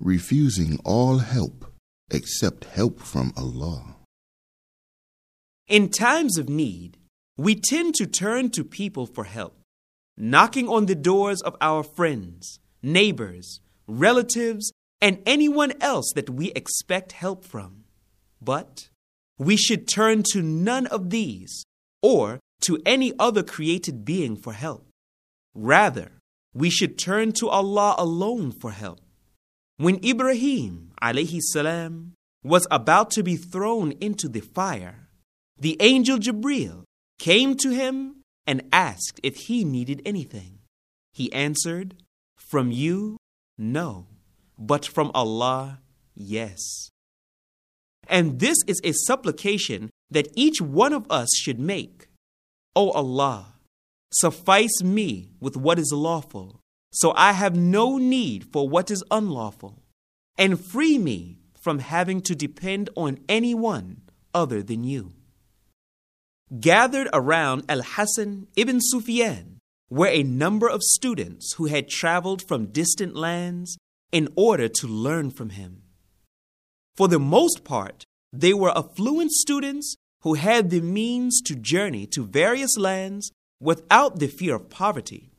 refusing all help except help from Allah. In times of need, we tend to turn to people for help, knocking on the doors of our friends, neighbors, relatives, and anyone else that we expect help from. But we should turn to none of these or to any other created being for help. Rather, we should turn to Allah alone for help. When Ibrahim alayhi salam was about to be thrown into the fire, the angel Jibreel came to him and asked if he needed anything. He answered, "From you, no, but from Allah, yes." And this is a supplication that each one of us should make. O Allah, suffice me with what is lawful, so I have no need for what is unlawful, and free me from having to depend on anyone other than you. Gathered around Al-Hasan ibn Sufyan were a number of students who had traveled from distant lands in order to learn from him. For the most part, they were affluent students who had the means to journey to various lands without the fear of poverty.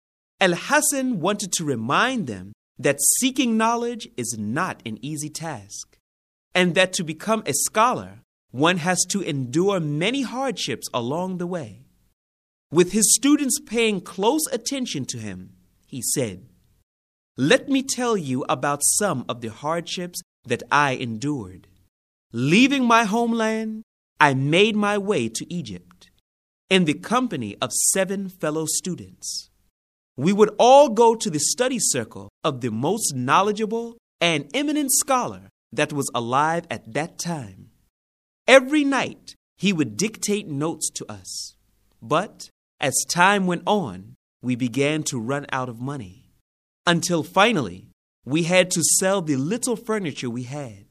Al-Hasan wanted to remind them that seeking knowledge is not an easy task, and that to become a scholar, one has to endure many hardships along the way. With his students paying close attention to him, he said, "Let me tell you about some of the hardships that I endured. Leaving my homeland, I made my way to Egypt in the company of 7 fellow students. We would all go to the study circle of the most knowledgeable and eminent scholar that was alive at that time. Every night, he would dictate notes to us. But as time went on, we began to run out of money, until finally, we had to sell the little furniture we had.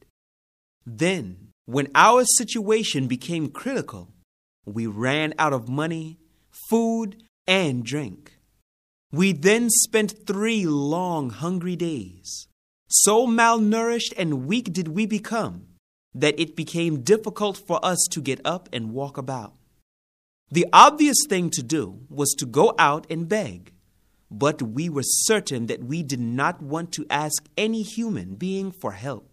Then, when our situation became critical, we ran out of money, food, and drink. We then spent 3 long, hungry days. So malnourished and weak did we become that it became difficult for us to get up and walk about. The obvious thing to do was to go out and beg, but we were certain that we did not want to ask any human being for help.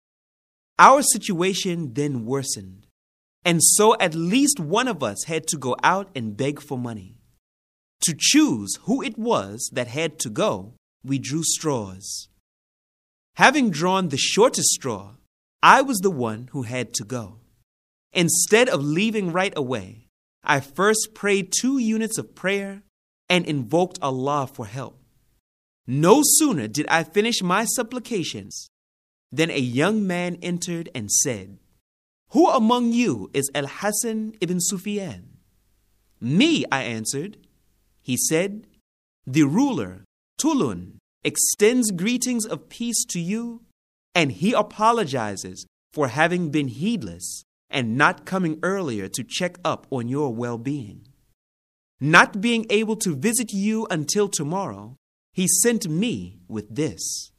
Our situation then worsened, and so at least one of us had to go out and beg for money. To choose who it was that had to go, we drew straws. Having drawn the shortest straw, I was the one who had to go. Instead of leaving right away, I first prayed 2 units of prayer and invoked Allah for help. No sooner did I finish my supplications than a young man entered and said, "Who among you is Al-Hasan ibn Sufyan?" "Me," I answered. He said, "The ruler, Tulun, extends greetings of peace to you, and he apologizes for having been heedless and not coming earlier to check up on your well-being. Not being able to visit you until tomorrow, he sent me with this."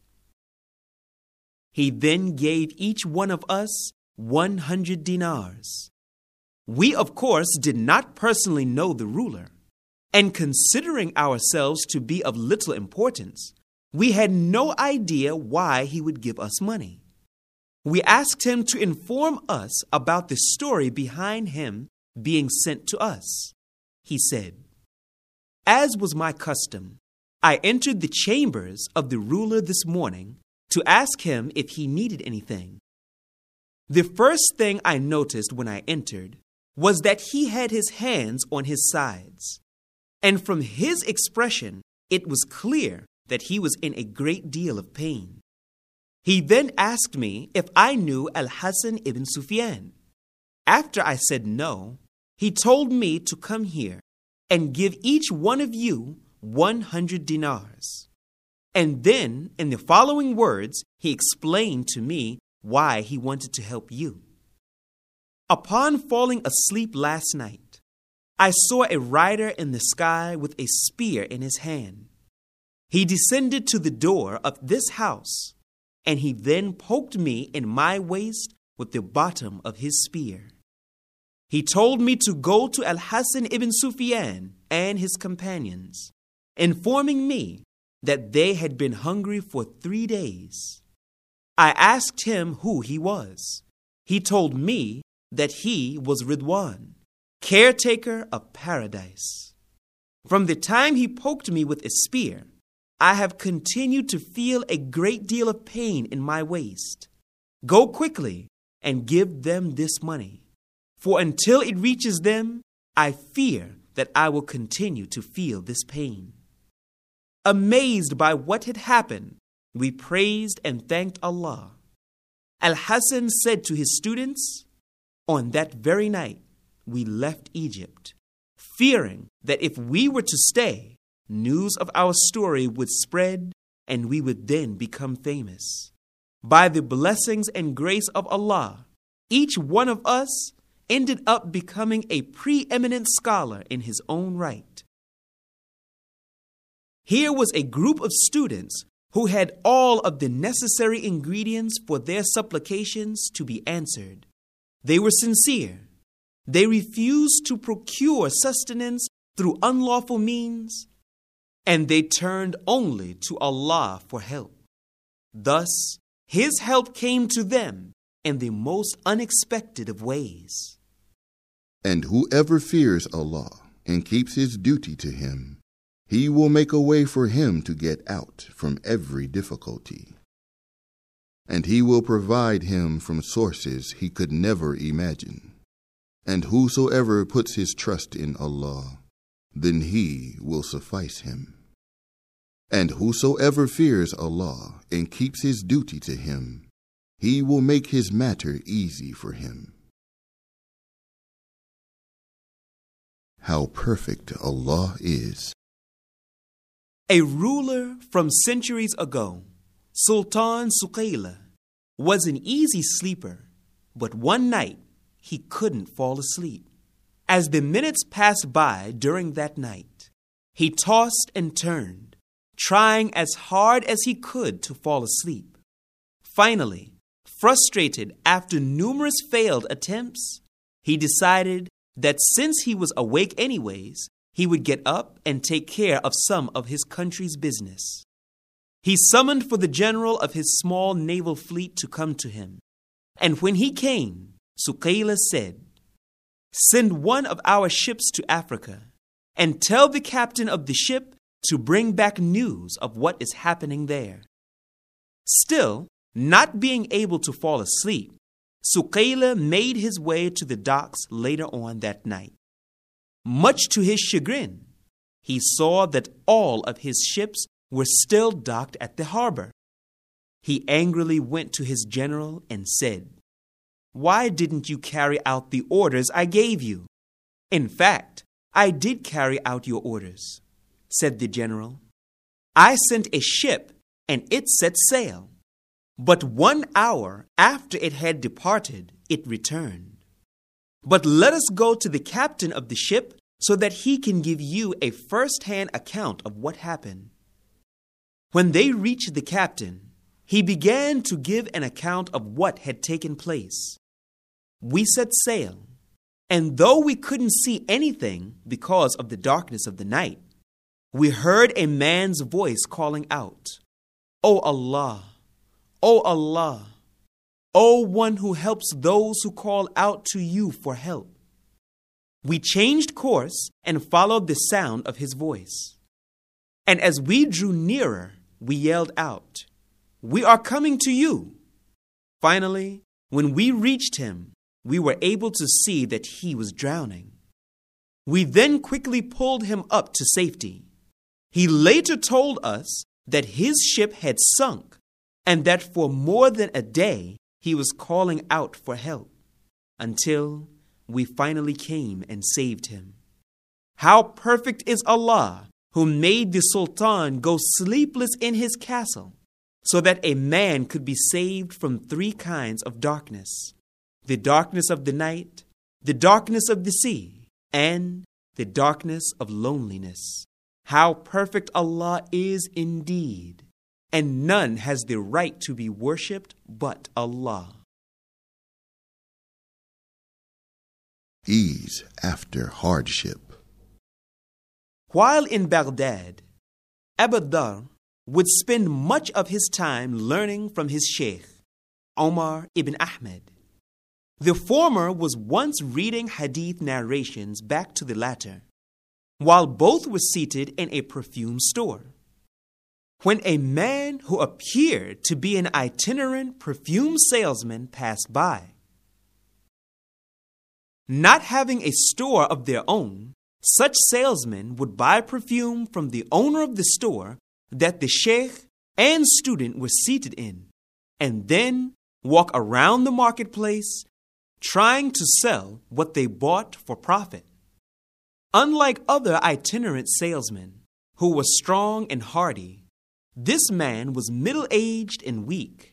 He then gave each one of us 100 dinars. We, of course, did not personally know the ruler, and considering ourselves to be of little importance, we had no idea why he would give us money. We asked him to inform us about the story behind him being sent to us. He said, "As was my custom, I entered the chambers of the ruler this morning to ask him if he needed anything. The first thing I noticed when I entered was that he had his hands on his sides, and from his expression, it was clear that he was in a great deal of pain. He then asked me if I knew Al-Hasan ibn Sufyan. After I said no, he told me to come here and give each one of you 100 dinars. And then, in the following words, he explained to me why he wanted to help you. Upon falling asleep last night, I saw a rider in the sky with a spear in his hand. He descended to the door of this house and he then poked me in my waist with the bottom of his spear. He told me to go to Al-Hasan ibn Sufyan and his companions, informing me that they had been hungry for 3 days. I asked him who he was. He told me that he was Ridwan, caretaker of paradise. From the time he poked me with a spear, I have continued to feel a great deal of pain in my waist. Go quickly and give them this money, for until it reaches them, I fear that I will continue to feel this pain. Amazed by what had happened, we praised and thanked Allah. Al-Hasan said to his students, on that very night, we left Egypt, fearing that if we were to stay, news of our story would spread and we would then become famous. By the blessings and grace of Allah, each one of us ended up becoming a preeminent scholar in his own right. Here was a group of students who had all of the necessary ingredients for their supplications to be answered. They were sincere. They refused to procure sustenance through unlawful means, and they turned only to Allah for help. Thus, His help came to them in the most unexpected of ways. And whoever fears Allah and keeps his duty to Him, He will make a way for him to get out from every difficulty. And He will provide him from sources he could never imagine. And whosoever puts his trust in Allah, then He will suffice him. And whosoever fears Allah and keeps his duty to Him, He will make his matter easy for him. How perfect Allah is. A ruler from centuries ago, Sultan Suqayla, was an easy sleeper, but one night he couldn't fall asleep. As the minutes passed by during that night, he tossed and turned, trying as hard as he could to fall asleep. Finally, frustrated after numerous failed attempts, he decided that since he was awake anyways, he would get up and take care of some of his country's business. He summoned for the general of his small naval fleet to come to him. And when he came, Suqayla said, "Send one of our ships to Africa and tell the captain of the ship to bring back news of what is happening there." Still, not being able to fall asleep, Suqayla made his way to the docks later on that night. Much to his chagrin, he saw that all of his ships were still docked at the harbor. He angrily went to his general and said, "Why didn't you carry out the orders I gave you?" "In fact, I did carry out your orders," said the general. "I sent a ship and it set sail. But 1 hour after it had departed, it returned. But let us go to the captain of the ship so that he can give you a first-hand account of what happened." When they reached the captain, he began to give an account of what had taken place. "We set sail, and though we couldn't see anything because of the darkness of the night, we heard a man's voice calling out, 'O Allah! O Allah, O one who helps those who call out to you for help.' We changed course and followed the sound of his voice. And as we drew nearer, we yelled out, 'We are coming to you.' Finally, when we reached him, we were able to see that he was drowning. We then quickly pulled him up to safety. He later told us that his ship had sunk and that for more than a day he was calling out for help, until we finally came and saved him. How perfect is Allah, who made the Sultan go sleepless in his castle, so that a man could be saved from 3 kinds of darkness: the darkness of the night, the darkness of the sea, and the darkness of loneliness. How perfect Allah is indeed! and none has the right to be worshipped but Allah. Ease after hardship. While in Baghdad, Abu Dharr would spend much of his time learning from his sheikh, Omar ibn Ahmed. The former was once reading hadith narrations back to the latter, while both were seated in a perfume store, when a man who appeared to be an itinerant perfume salesman passed by. Not having a store of their own, such salesmen would buy perfume from the owner of the store that the sheikh and student were seated in, and then walk around the marketplace trying to sell what they bought for profit. Unlike other itinerant salesmen, who were strong and hardy, this man was middle-aged and weak.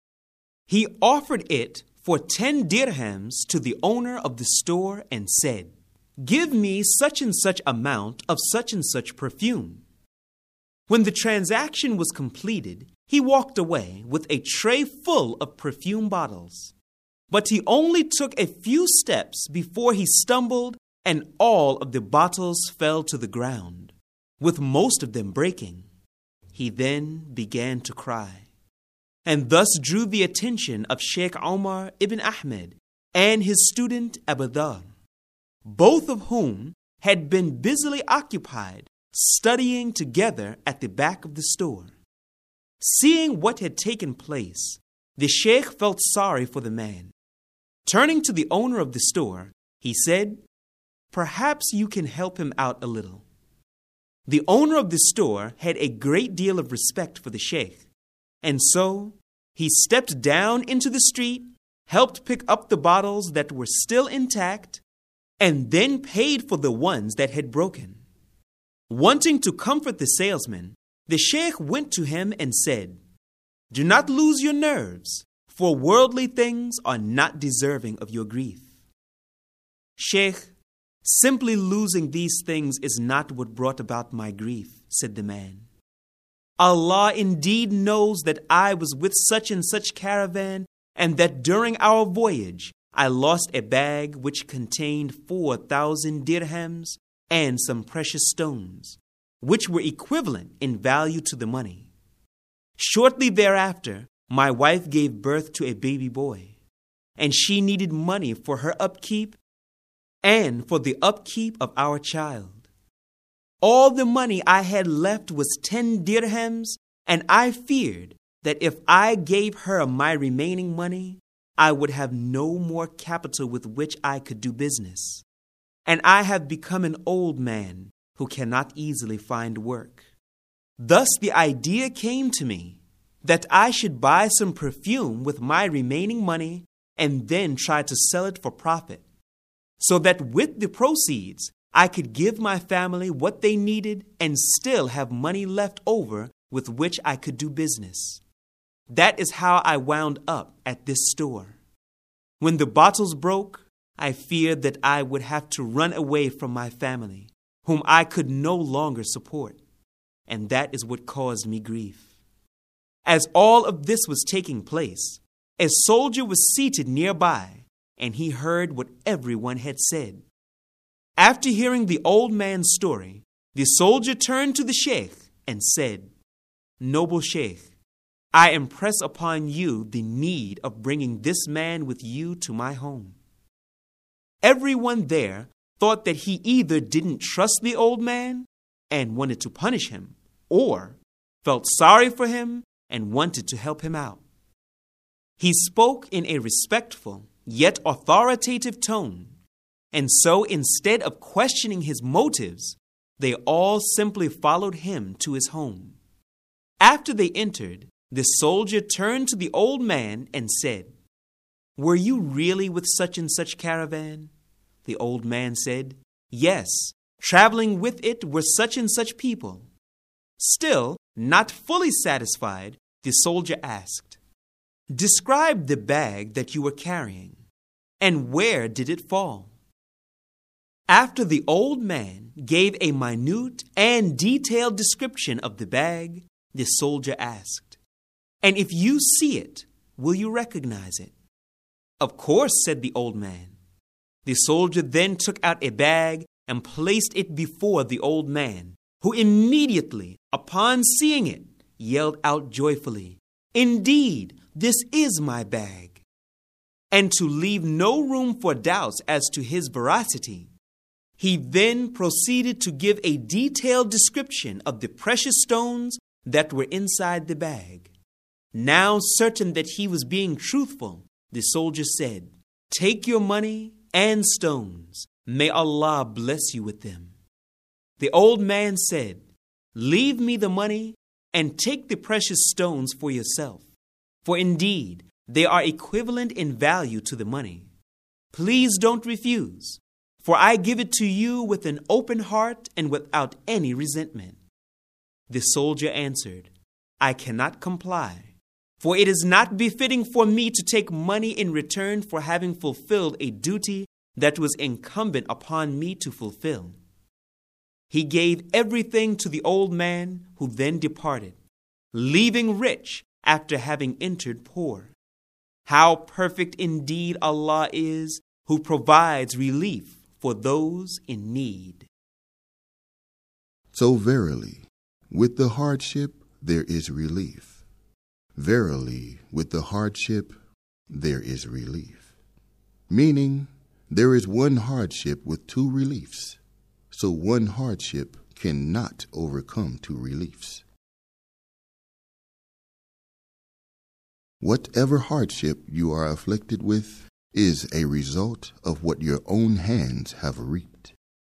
He offered it for 10 dirhams to the owner of the store and said, "Give me such and such amount of such and such perfume." When the transaction was completed, he walked away with a tray full of perfume bottles. But he only took a few steps before he stumbled, and all of the bottles fell to the ground, with most of them breaking. He then began to cry, and thus drew the attention of Sheikh Omar ibn Ahmed and his student Abu Dharr, both of whom had been busily occupied studying together at the back of the store. Seeing what had taken place, the sheikh felt sorry for the man. Turning to the owner of the store, he said, "Perhaps you can help him out a little." The owner of the store had a great deal of respect for the sheikh, and so he stepped down into the street, helped pick up the bottles that were still intact, and then paid for the ones that had broken. Wanting to comfort the salesman, the sheikh went to him and said, "Do not lose your nerves, for worldly things are not deserving of your grief." "Sheikh, simply losing these things is not what brought about my grief," said the man. "Allah indeed knows that I was with such and such caravan, and that during our voyage I lost a bag which contained 4,000 dirhams and some precious stones, which were equivalent in value to the money. Shortly thereafter, my wife gave birth to a baby boy, and she needed money for her upkeep and for the upkeep of our child. All the money I had left was 10 dirhams, and I feared that if I gave her my remaining money, I would have no more capital with which I could do business. And I have become an old man who cannot easily find work. Thus the idea came to me that I should buy some perfume with my remaining money and then try to sell it for profit, so that with the proceeds I could give my family what they needed and still have money left over with which I could do business. That is how I wound up at this store. When the bottles broke, I feared that I would have to run away from my family, whom I could no longer support, and that is what caused me grief." As all of this was taking place, a soldier was seated nearby, and he heard what everyone had said. After hearing the old man's story, the soldier turned to the sheikh and said, "Noble sheikh, I impress upon you the need of bringing this man with you to my home." Everyone there thought that he either didn't trust the old man and wanted to punish him, or felt sorry for him and wanted to help him out. He spoke in a respectful yet authoritative tone, and so instead of questioning his motives, they all simply followed him to his home. After they entered, the soldier turned to the old man and said, "Were you really with such and such caravan?" The old man said, "Yes, traveling with it were such and such people." Still, not fully satisfied, the soldier asked, "Describe the bag that you were carrying, and where did it fall?" After the old man gave a minute and detailed description of the bag, the soldier asked, And if you see it, will you recognize it?" "Of course," said the old man. The soldier then took out a bag and placed it before the old man, who immediately, upon seeing it, yelled out joyfully, "Indeed, this is my bag." And to leave no room for doubts as to his veracity, he then proceeded to give a detailed description of the precious stones that were inside the bag. Now certain that he was being truthful, the soldier said, "Take your money and stones. May Allah bless you with them." The old man said, "Leave me the money and take the precious stones for yourself, for indeed they are equivalent in value to the money. Please don't refuse, for I give it to you with an open heart and without any resentment." The soldier answered, "I cannot comply, for it is not befitting for me to take money in return for having fulfilled a duty that was incumbent upon me to fulfill." He gave everything to the old man, who then departed, leaving rich after having entered poor. How perfect indeed Allah is, who provides relief for those in need. So verily, with the hardship there is relief. Verily, with the hardship there is relief. Meaning, there is one hardship with two reliefs, so one hardship cannot overcome two reliefs. Whatever hardship you are afflicted with is a result of what your own hands have reaped.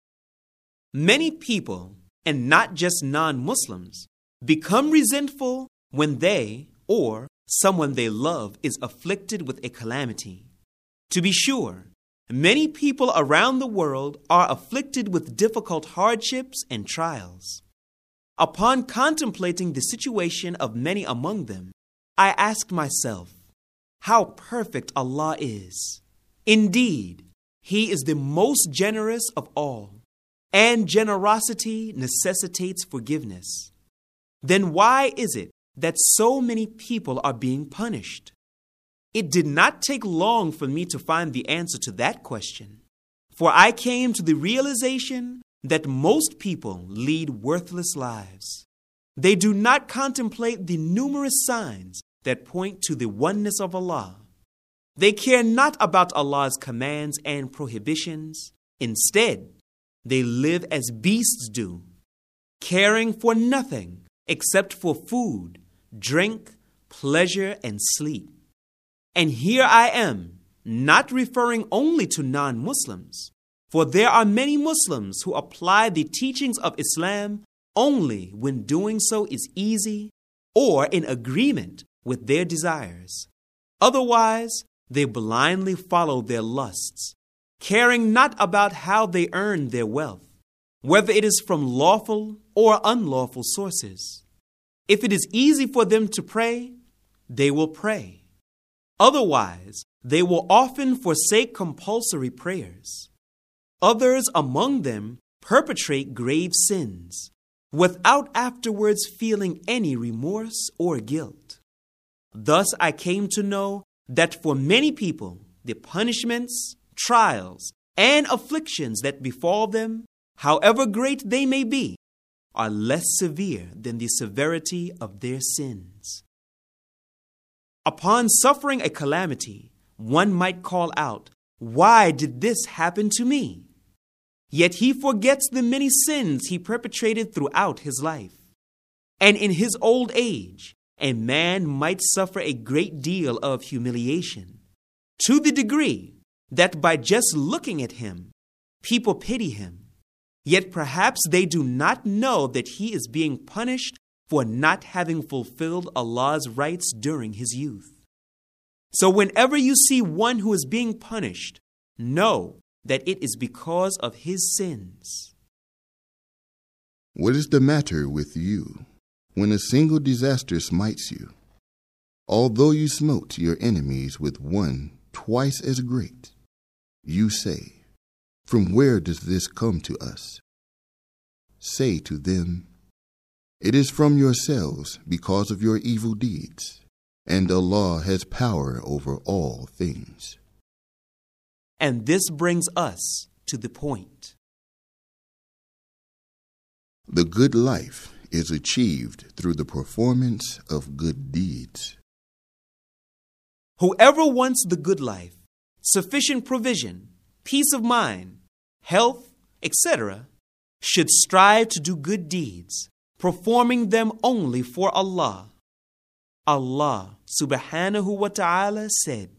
Many people, and not just non-Muslims, become resentful when they or someone they love is afflicted with a calamity. To be sure, many people around the world are afflicted with difficult hardships and trials. Upon contemplating the situation of many among them, I asked myself, how perfect Allah is. Indeed, He is the most generous of all, and generosity necessitates forgiveness. Then why is it that so many people are being punished? It did not take long for me to find the answer to that question, for I came to the realization that most people lead worthless lives. They do not contemplate the numerous signs that point to the oneness of Allah. They care not about Allah's commands and prohibitions. Instead, they live as beasts do, caring for nothing except for food, drink, pleasure, and sleep. And here I am, not referring only to non-Muslims, for there are many Muslims who apply the teachings of Islam only when doing so is easy or in agreement with their desires. Otherwise, they blindly follow their lusts, caring not about how they earn their wealth, whether it is from lawful or unlawful sources. If it is easy for them to pray, they will pray. Otherwise, they will often forsake compulsory prayers. Others among them perpetrate grave sins, without afterwards feeling any remorse or guilt. Thus I came to know that for many people, the punishments, trials, and afflictions that befall them, however great they may be, are less severe than the severity of their sins. Upon suffering a calamity, one might call out, "Why did this happen to me?" Yet he forgets the many sins he perpetrated throughout his life. And in his old age, a man might suffer a great deal of humiliation, to the degree that by just looking at him, people pity him. Yet perhaps they do not know that he is being punished for not having fulfilled Allah's rights during his youth. So whenever you see one who is being punished, know that it is because of his sins. What is the matter with you when a single disaster smites you? Although you smote your enemies with one twice as great, you say, "From where does this come to us?" Say to them, "It is from yourselves because of your evil deeds, and Allah has power over all things. And this brings us to the point. The good life is achieved through the performance of good deeds. Whoever wants the good life, sufficient provision, peace of mind, health, etc., should strive to do good deeds, performing them only for Allah. Allah subhanahu wa ta'ala said,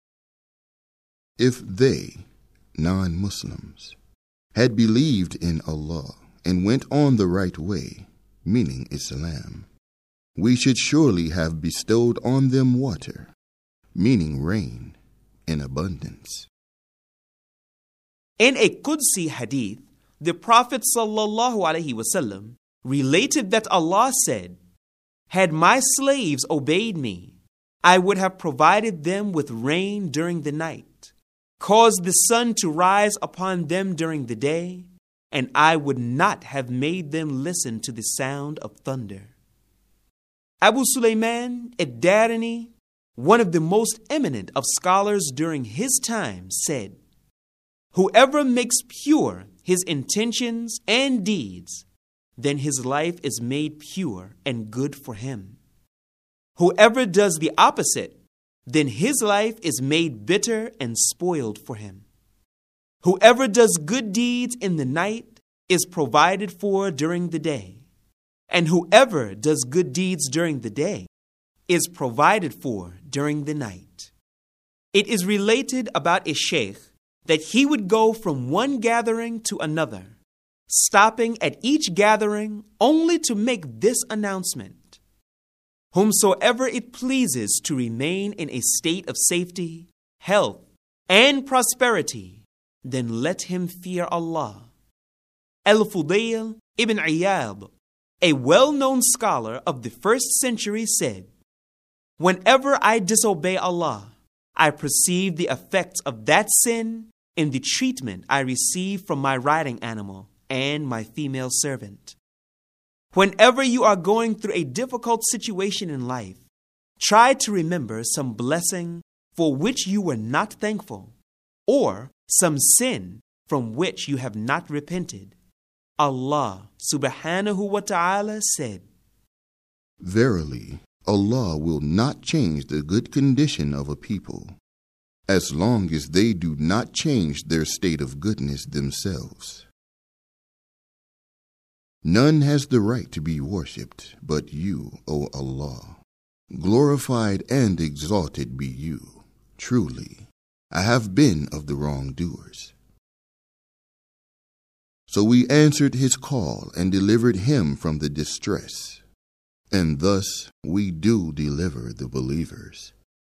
If they, non-Muslims, had believed in Allah and went on the right way, meaning Islam, we should surely have bestowed on them water, meaning rain, in abundance. In a Qudsi hadith, the Prophet ﷺ related that Allah said, Had my slaves obeyed me, I would have provided them with rain during the night, caused the sun to rise upon them during the day, and I would not have made them listen to the sound of thunder. Abu Sulaiman ad-Darani, one of the most eminent of scholars during his time, said, Whoever makes pure his intentions and deeds, then his life is made pure and good for him. Whoever does the opposite, then his life is made bitter and spoiled for him. Whoever does good deeds in the night is provided for during the day, and whoever does good deeds during the day is provided for during the night. It is related about a sheikh that he would go from one gathering to another, stopping at each gathering only to make this announcement: Whomsoever it pleases to remain in a state of safety, health, and prosperity, then let him fear Allah. Al-Fudayl ibn Iyad, a well-known scholar of the 1st century, said, Whenever I disobey Allah, I perceive the effects of that sin in the treatment I receive from my riding animal and my female servant. Whenever you are going through a difficult situation in life, try to remember some blessing for which you were not thankful, or some sin from which you have not repented. Allah subhanahu wa ta'ala said, Verily, Allah will not change the good condition of a people, as long as they do not change their state of goodness themselves. None has the right to be worshipped but you, O Allah. Glorified and exalted be you. Truly, I have been of the wrongdoers. So we answered his call and delivered him from the distress, and thus we do deliver the believers.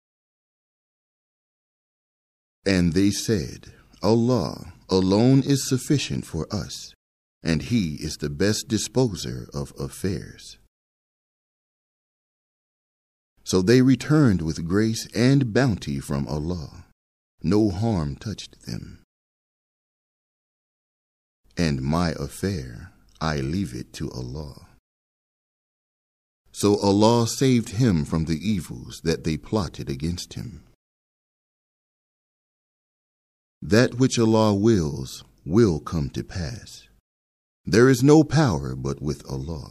And they said, Allah alone is sufficient for us, and He is the best disposer of affairs. So they returned with grace and bounty from Allah. No harm touched them. And my affair, I leave it to Allah. So Allah saved him from the evils that they plotted against him. That which Allah wills will come to pass. There is no power but with Allah.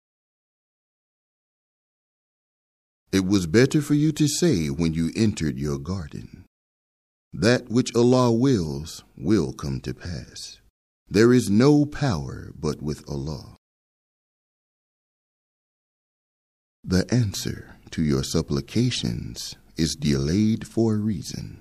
It was better for you to say when you entered your garden, that which Allah wills will come to pass. There is no power but with Allah. The answer to your supplications is delayed for a reason.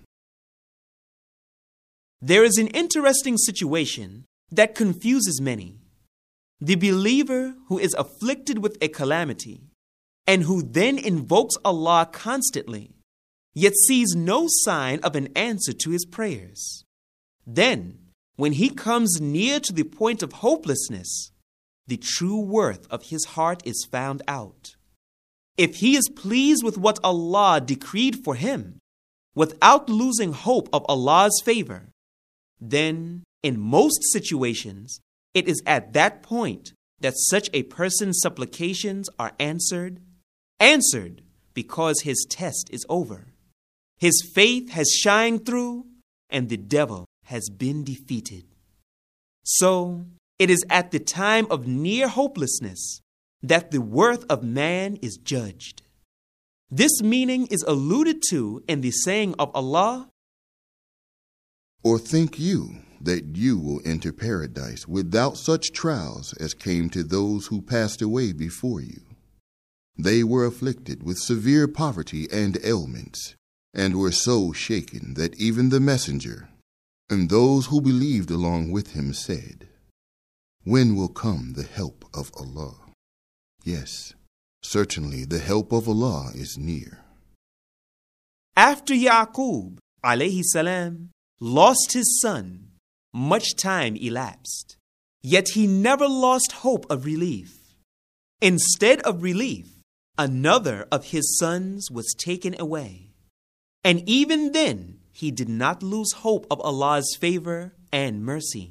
There is an interesting situation that confuses many. The believer who is afflicted with a calamity and who then invokes Allah constantly, yet sees no sign of an answer to his prayers. Then, when he comes near to the point of hopelessness, the true worth of his heart is found out. If he is pleased with what Allah decreed for him, without losing hope of Allah's favor, then, in most situations, it is at that point that such a person's supplications are answered because his test is over. His faith has shined through, and the devil has been defeated. So, it is at the time of near hopelessness that the worth of man is judged. This meaning is alluded to in the saying of Allah, Or think you that you will enter paradise without such trials as came to those who passed away before you? They were afflicted with severe poverty and ailments, and were so shaken that even the messenger and those who believed along with him said, When will come the help of Allah? Yes, certainly the help of Allah is near. After Yaqub alayhi salam lost his son, much time elapsed, yet he never lost hope of relief. Instead of relief, another of his sons was taken away. And even then, he did not lose hope of Allah's favor and mercy.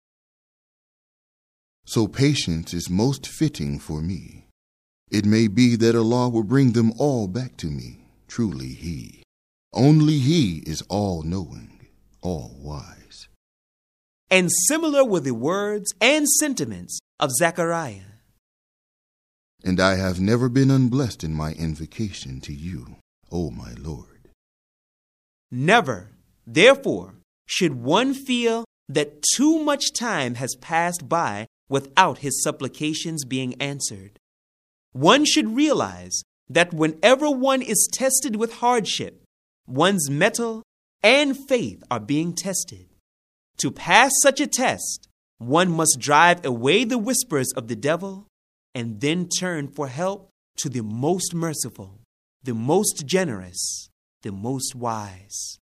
So patience is most fitting for me. It may be that Allah will bring them all back to me. Truly He, only He is all-knowing, all-wise. And similar were the words and sentiments of Zechariah. And I have never been unblessed in my invocation to you, O my Lord. Never, therefore, should one feel that too much time has passed by without his supplications being answered. One should realize that whenever one is tested with hardship, one's mettle and faith are being tested. To pass such a test, one must drive away the whispers of the devil and then turn for help to the most merciful, the most generous, the most wise.